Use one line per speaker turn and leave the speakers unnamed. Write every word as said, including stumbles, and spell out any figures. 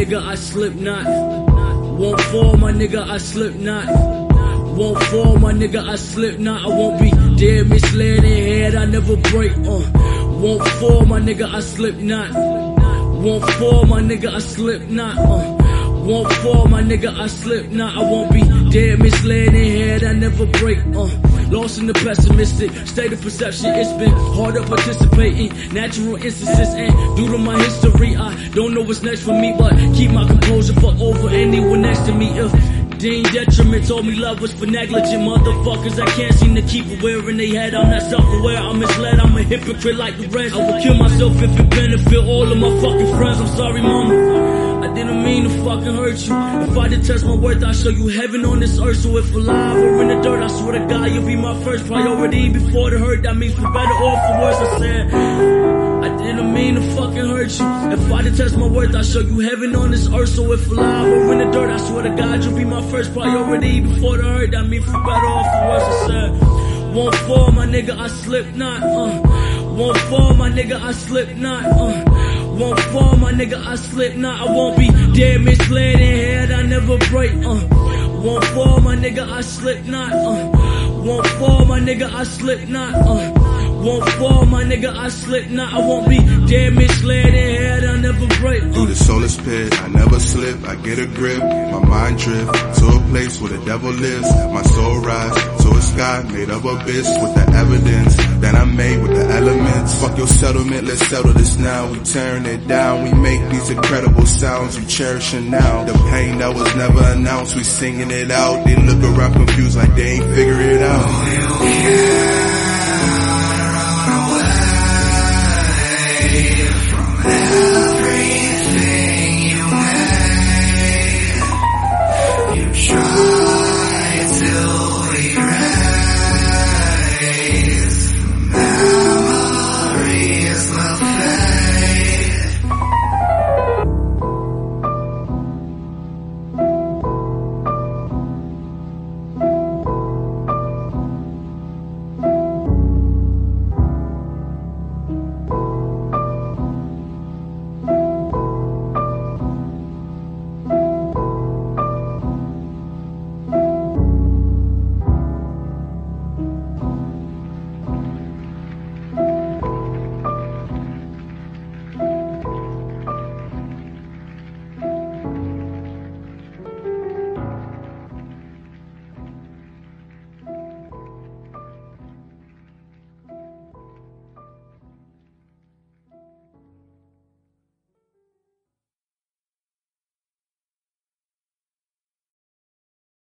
nigga, I slip not. Won't fall, my nigga, I slip not. Won't fall, my nigga, I slip not. I won't be dead, misled in head, I never break, uh. Won't fall, my nigga, I slip not. Won't fall, my nigga, I slip not, uh. Won't fall, my nigga, I slip not. I won't be dead, misled in head, I never break, uh. Lost in the pessimistic state of perception. It's been harder participating natural instances, and due to my history, I don't know what's next for me, but keep my composure for over anyone next to me. If Dean Detriment told me love was for negligent motherfuckers that can't seem to keep aware in their head. I'm not self-aware, I'm misled, I'm a hypocrite like the rest. I would kill myself if it benefit all of my fucking friends. I'm sorry, mama, I didn't mean to fucking hurt you. If I did test my worth, I'll show you heaven on this earth. So if alive or in the dirt, I swear to God, you'll be my first priority before the hurt. That means for better or for worse. I said I didn't mean to fucking hurt you. If I did test my worth, I'll show you heaven on this earth. So if alive or in the dirt, I swear to God, you'll be my first priority before the hurt. That means for better or for worse. I said won't fall, my nigga, I slip not, uh. Won't fall, my nigga, I slip not, uh. Won't fall, my nigga, I slip not. I won't be dead, misled in head, I never break, uh. Won't fall, my nigga, I slip not, uh. Won't fall, my nigga, I slip not, uh. Won't fall, my nigga, I slip not. I won't be dead, misled in head, I never break, uh.
Through the soulless pit, I never slip, I get a grip. My mind drift to a place where the devil lives. My soul rise to a sky made of abyss with the evidence that I made with the elements. Fuck your settlement, let's settle this now. We tearing it down, we make these incredible sounds, we cherishing now. The pain that was never announced, we singing it out. They look around confused like they ain't figure it out.
Oh, you can't run away from hell.